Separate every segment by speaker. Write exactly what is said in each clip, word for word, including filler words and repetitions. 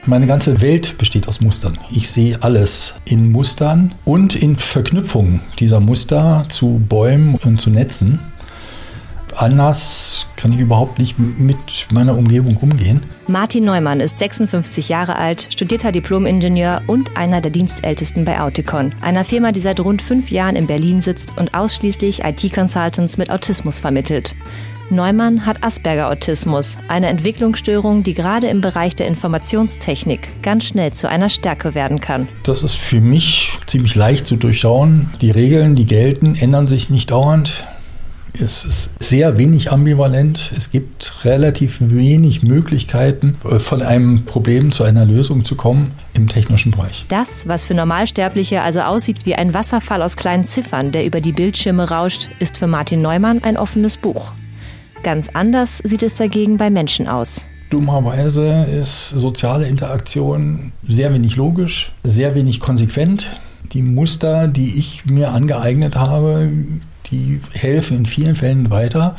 Speaker 1: Meine ganze Welt besteht aus Mustern. Ich sehe alles in Mustern und in Verknüpfungen dieser Muster zu Bäumen und zu Netzen. Anders kann ich überhaupt nicht mit meiner Umgebung umgehen.
Speaker 2: Martin Neumann ist sechsundfünfzig Jahre alt, studierter Diplom-Ingenieur und einer der Dienstältesten bei Auticon, einer Firma, die seit rund fünf Jahren in Berlin sitzt und ausschließlich I T-Consultants mit Autismus vermittelt. Neumann hat Asperger-Autismus, eine Entwicklungsstörung, die gerade im Bereich der Informationstechnik ganz schnell zu einer Stärke werden kann.
Speaker 1: Das ist für mich ziemlich leicht zu durchschauen. Die Regeln, die gelten, ändern sich nicht dauernd. Es ist sehr wenig ambivalent. Es gibt relativ wenig Möglichkeiten, von einem Problem zu einer Lösung zu kommen im technischen Bereich.
Speaker 2: Das, was für Normalsterbliche also aussieht wie ein Wasserfall aus kleinen Ziffern, der über die Bildschirme rauscht, ist für Martin Neumann ein offenes Buch. Ganz anders sieht es dagegen bei Menschen aus.
Speaker 1: Dummerweise ist soziale Interaktion sehr wenig logisch, sehr wenig konsequent. Die Muster, die ich mir angeeignet habe, die helfen in vielen Fällen weiter.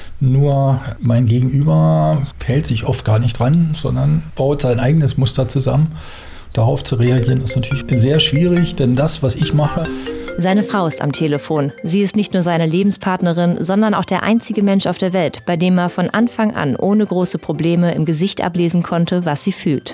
Speaker 1: Nur mein Gegenüber hält sich oft gar nicht dran, sondern baut sein eigenes Muster zusammen. Darauf zu reagieren ist natürlich sehr schwierig, denn das, was ich mache...
Speaker 2: Seine Frau ist am Telefon. Sie ist nicht nur seine Lebenspartnerin, sondern auch der einzige Mensch auf der Welt, bei dem er von Anfang an ohne große Probleme im Gesicht ablesen konnte, was sie fühlt.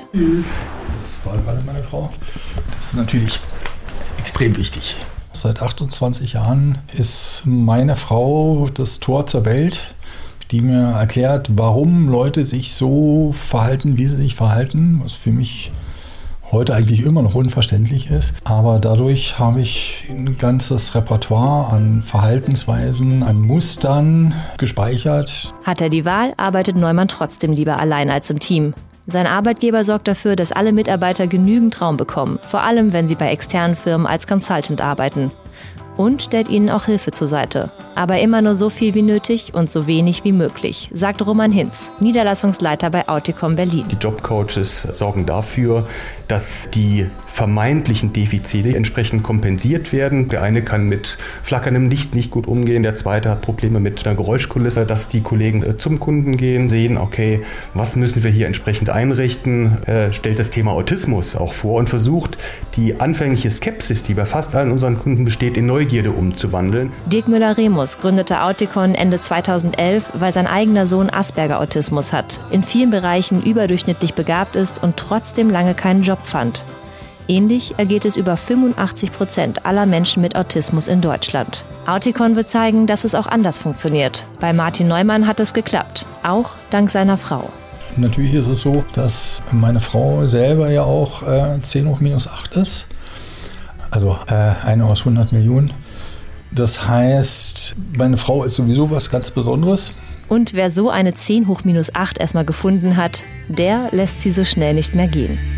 Speaker 1: Das war gerade meine Frau. Das ist natürlich extrem wichtig. Seit achtundzwanzig Jahren ist meine Frau das Tor zur Welt, die mir erklärt, warum Leute sich so verhalten, wie sie sich verhalten, was für mich heute eigentlich immer noch unverständlich ist. Aber dadurch habe ich ein ganzes Repertoire an Verhaltensweisen, an Mustern gespeichert.
Speaker 2: Hat er die Wahl, arbeitet Neumann trotzdem lieber allein als im Team. Sein Arbeitgeber sorgt dafür, dass alle Mitarbeiter genügend Raum bekommen, vor allem wenn sie bei externen Firmen als Consultant arbeiten. Und stellt ihnen auch Hilfe zur Seite. Aber immer nur so viel wie nötig und so wenig wie möglich, sagt Roman Hinz, Niederlassungsleiter bei Auticon Berlin.
Speaker 3: Die Jobcoaches sorgen dafür, dass die vermeintlichen Defizite entsprechend kompensiert werden. Der eine kann mit flackerndem Licht nicht gut umgehen, der zweite hat Probleme mit einer Geräuschkulisse, dass die Kollegen zum Kunden gehen, sehen, okay, was müssen wir hier entsprechend einrichten, äh, stellt das Thema Autismus auch vor und versucht, die anfängliche Skepsis, die bei fast allen unseren Kunden besteht, in Neugierde umzuwandeln.
Speaker 2: Dirk Müller-Remus gründete Auticon Ende zweitausendelf, weil sein eigener Sohn Asperger-Autismus hat, in vielen Bereichen überdurchschnittlich begabt ist und trotzdem lange keinen Job fand. Ähnlich ergeht es über fünfundachtzig Prozent aller Menschen mit Autismus in Deutschland. Auticon wird zeigen, dass es auch anders funktioniert. Bei Martin Neumann hat es geklappt, auch dank seiner Frau.
Speaker 1: Natürlich ist es so, dass meine Frau selber ja auch äh, zehn hoch minus acht ist. Also äh, eine aus hundert Millionen. Das heißt, meine Frau ist sowieso was ganz Besonderes.
Speaker 2: Und wer so eine zehn hoch minus acht erstmal gefunden hat, der lässt sie so schnell nicht mehr gehen.